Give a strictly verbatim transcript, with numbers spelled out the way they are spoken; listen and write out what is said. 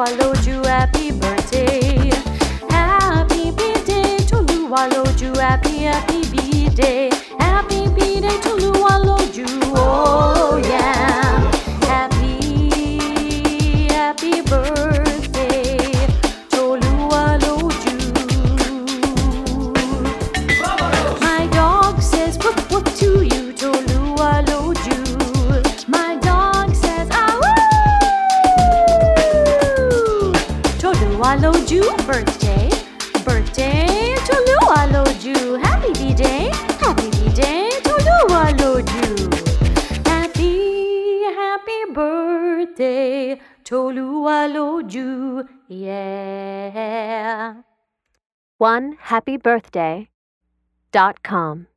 Toluwaloju, happy birthday. Happy birthday, Toluwaloju, happy, happy birthday. Happy birthday, Toluwaloju, oh yeah. Happy, happy birthday, Toluwaloju. My dog says whoop whoop to you, Toluwaloju. My dog says ah woo. Toluwaloju, birthday, birthday, Toluwaloju. Happy birthday, happy birthday, Toluwaloju. Happy, happy birthday, Toluwaloju, yeah. one happy birthday dot com